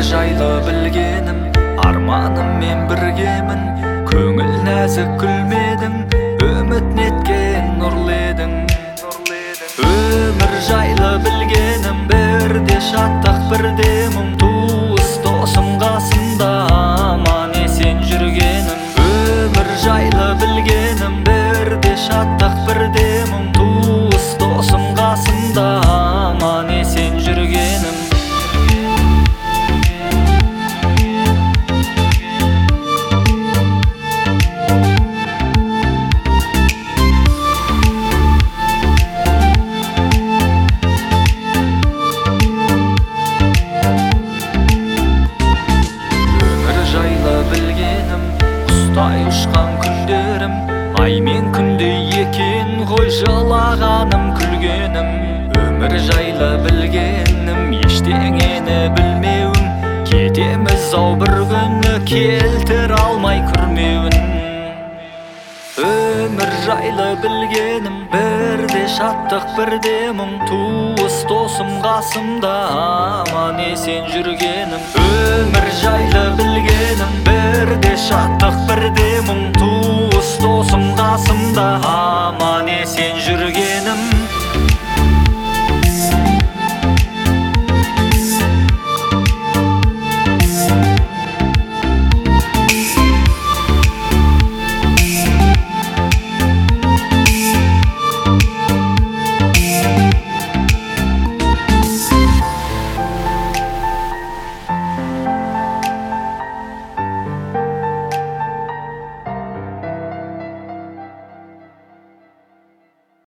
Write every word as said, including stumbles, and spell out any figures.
жайлы білгенім, арманым мен біргемін. Көңіл нәзік күлмедің, үміт неткен нұрлы едің. Өмір жайлы білгенім, бірде шаттық бірде мұң. Туыс досым қасымда аман есен жүргенім. Өмір жайлы білгенім, бірде шаттық бірде мұң. Туыс досым қасымда аман есен жүргенім. Құстай ұшқан күндерім, ай мен күндей екен ғой жылағаным күлгенім. Өмір жайлы білгенім, ештеңені білмеуім. Кетеміз ау бір күні, келтір алмай күрмеуін. Өмір жайлы білгенім, бірде шаттық бірде мұң. Туыс досым қасымда аман есен жүргенім. Өмір жайлы білгенім, бірде шаттық бірде мұң. Туыс досым қасымда аман есен жүргенім.